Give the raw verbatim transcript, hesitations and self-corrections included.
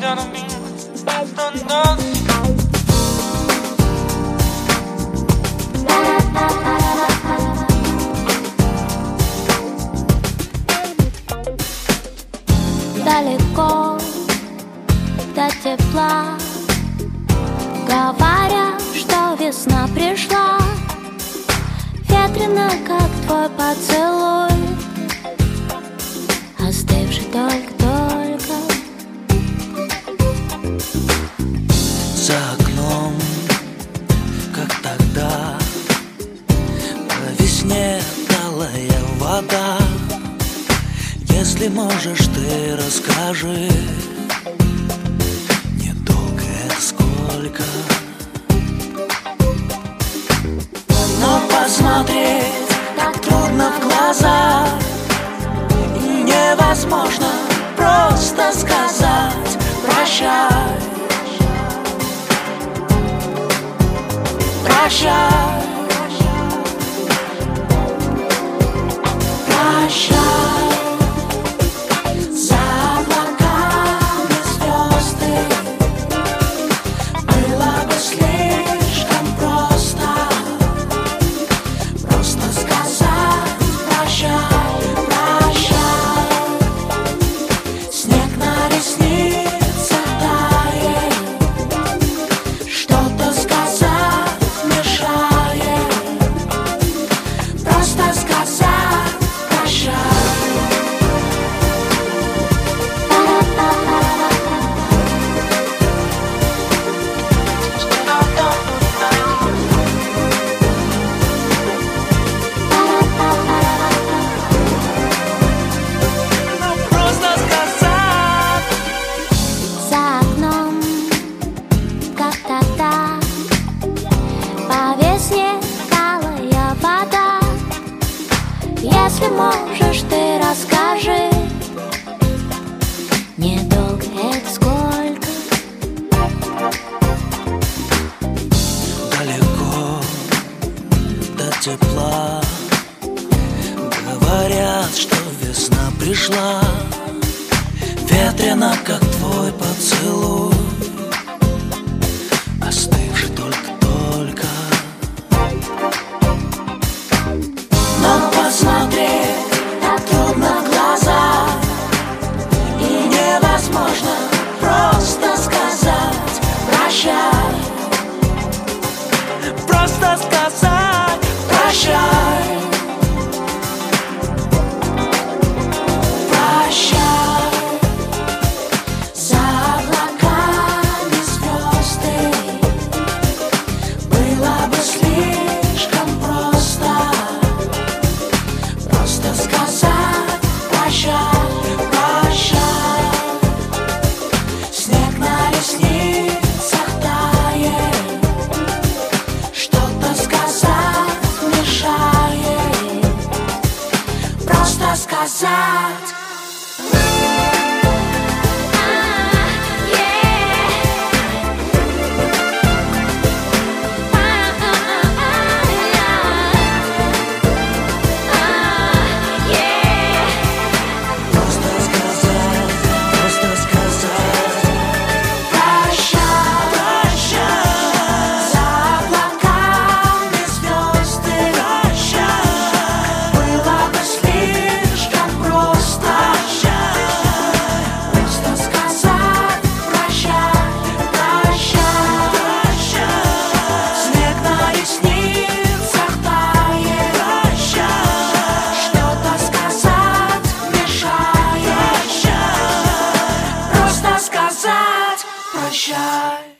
Далеко до тепла, говорят, что весна пришла. Ветрено, как твой поцелуй, остывший только-только. За окном, как тогда, по весне талая вода. Если можешь, ты расскажи, недолго это сколько. Но посмотреть так трудно в глаза, и невозможно просто сказать прощай. Прощай. Прощай. Если можешь, ты расскажи, недолго это сколько. Далеко до тепла, говорят, что весна пришла. Ветрено, как твой поцелуй, остывший только-только. Но посмотреть так трудно в глаза, и невозможно просто сказать прощай. Просто сказать прощай. Прощай. За облаками звезды было бы слишком просто Просто сказать прощай, прощай. Снег на ресницах тает, что-то сказать мешает. Просто сказать. Прощай.